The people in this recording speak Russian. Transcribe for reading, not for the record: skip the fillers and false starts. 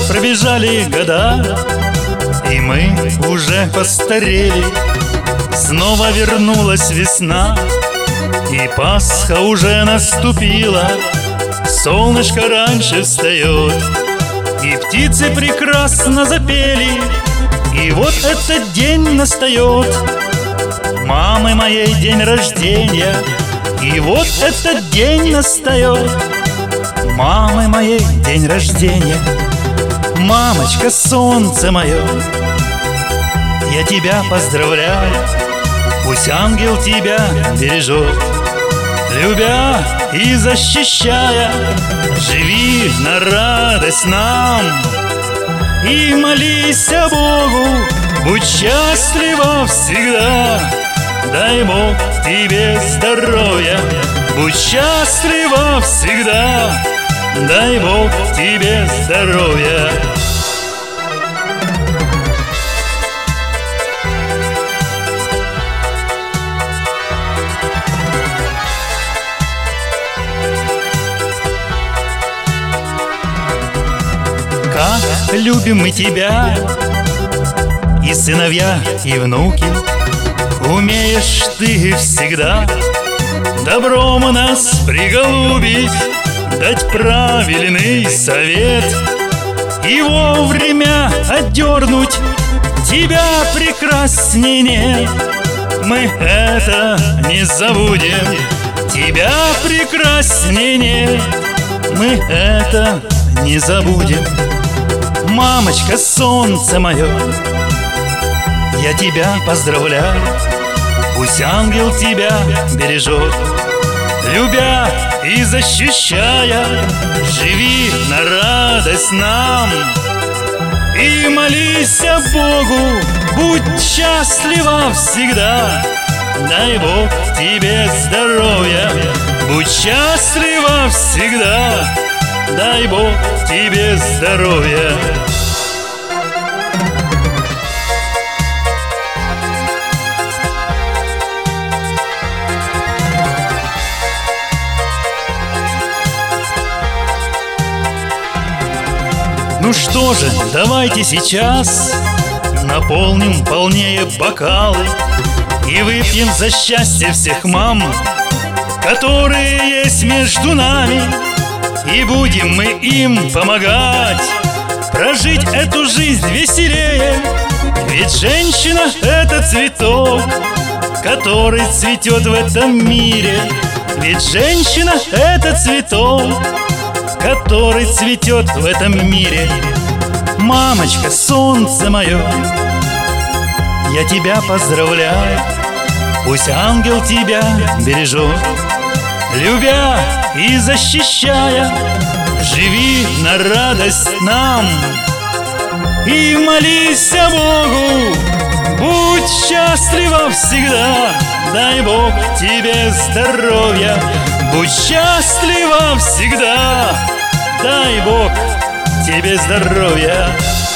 пробежали года, и мы уже постарели. Снова вернулась весна, и Пасха уже наступила. Солнышко раньше встает, и птицы прекрасно запели. И вот этот день настает, мамы моей день рождения. И вот этот день настает, мамы моей день рождения. Мамочка, солнце мое, я тебя поздравляю. Пусть ангел тебя бережет, любя и защищая. Живи на радость нам и молись Богу, будь счастлива всегда. Дай Бог тебе здоровья, будь счастлива всегда. Дай Бог тебе здоровья. Как любим мы тебя, и сыновья, и внуки. Умеешь ты всегда добром нас приголубить, дать правильный совет и вовремя отдернуть. Тебя прекрасней нет, мы это не забудем. Тебя прекрасней нет, мы это не забудем. Мамочка, солнце мое, я тебя поздравляю. Пусть ангел тебя бережет, любя и защищая. Живи на радость нам и молись Богу, будь счастлива всегда. Дай Бог тебе здоровья, будь счастлива всегда. Дай Бог тебе здоровья. Ну что же, давайте сейчас наполним полнее бокалы и выпьем за счастье всех мам, которые есть между нами. И будем мы им помогать прожить эту жизнь веселее. Ведь женщина — это цветок, который цветет в этом мире. Ведь женщина — это цветок, который цветет в этом мире. Мамочка, солнце мое, я тебя поздравляю. Пусть ангел тебя бережет, любя и защищая. Живи на радость нам и молись Богу, будь счастлива всегда. Дай Бог тебе здоровья, будь счастлива всегда. Дай Бог тебе здоровья.